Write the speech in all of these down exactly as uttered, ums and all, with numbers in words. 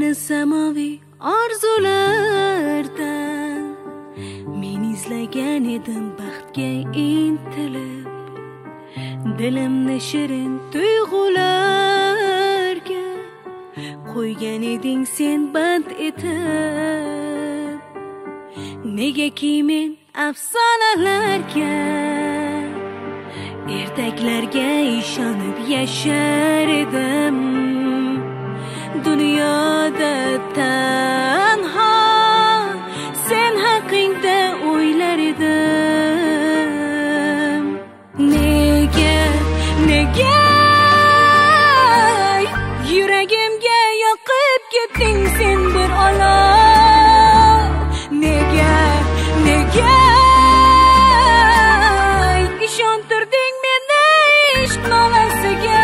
seni samoviy orzulardan men izlagan edim baxtga intilib, dilimni shirin tuyg'ularga qo'ygan eding sen band etib. Negaki men afsonalarga, ertaklarga ishonib yashar edim. Dunyoda tanho sen haqingda o'ylar edim. Nega, nega yuragimga yoqib ketding sen bir olov? Nega, nega ishontirding meni ishq nolasiga?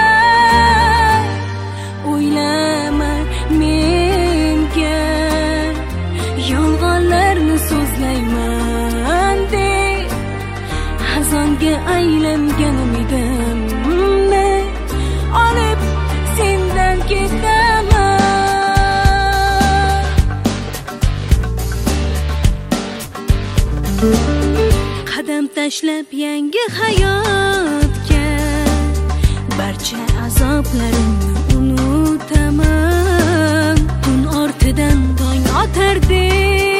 O'ylama menga yolg'onlarni so'zlayman deb, xazonga aylangan umidimni olib sendan ketaman. Qadam tashlab yangi hayotga, barcha azoblarimni unutaman. Tun ortidan tong otardek